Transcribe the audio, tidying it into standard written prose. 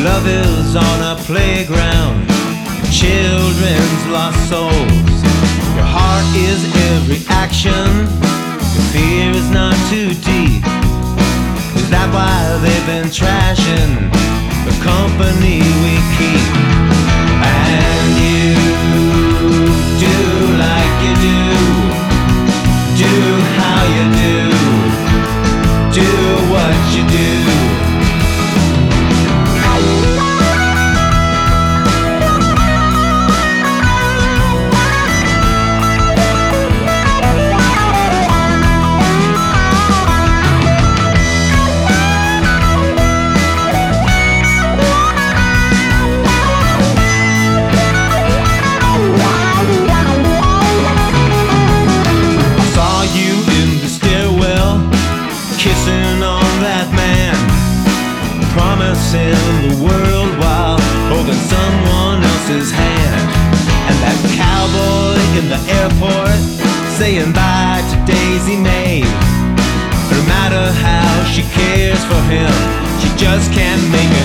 Love is on a playground, children's lost souls. Your heart is every action, your fear is not too deep. Is that why they've been trashing the company we keep? And you do like you do how you do what you do. Kissing on that man, promising the world while holding someone else's hand. And that cowboy in the airport saying bye to Daisy May. No matter how she cares for him, she just can't make it